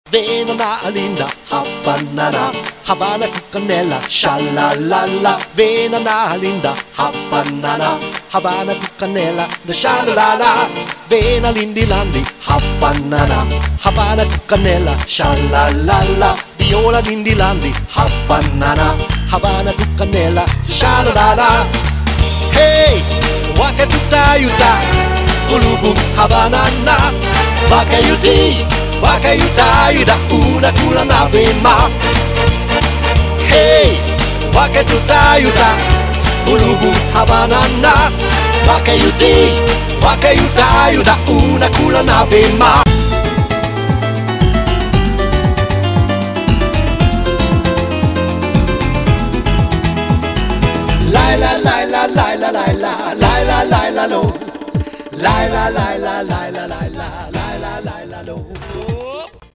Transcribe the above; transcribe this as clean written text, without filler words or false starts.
Venona linda, Havanana, Havana cucanella, shalalala. Venona linda, Havanana, Havana cucanella, the shalalala. Vena lindi landi, Havanana, Havana cucanella, shalalala. Viola lindi landi, Havanana, Havana cucanella, shalalala. Hey, waka tutayuta, ulubu Havanana, wakayuti. Wakayuta una kula nave ma. Hey, wakayuta ulubu Havanana. Wakayuta una kula nave ma. La la la la la la la la la la la lo. La la la la la la la la la la la lo.